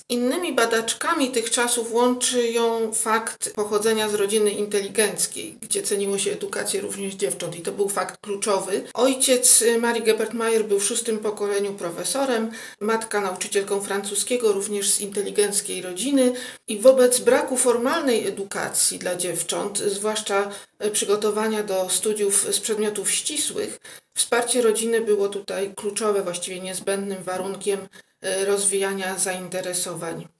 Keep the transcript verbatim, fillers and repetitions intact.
Innymi badaczkami tych czasów łączy ją fakt pochodzenia z rodziny inteligenckiej, gdzie ceniło się edukację również dziewcząt i to był fakt kluczowy. Ojciec Marii Geppert-Mayer był w szóstym pokoleniu profesorem, matka nauczycielką francuskiego, również z inteligenckiej rodziny i wobec braku formalnej edukacji dla dziewcząt, zwłaszcza przygotowania do studiów z przedmiotów ścisłych, wsparcie rodziny było tutaj kluczowe, właściwie niezbędnym warunkiem rozwijania zainteresowań.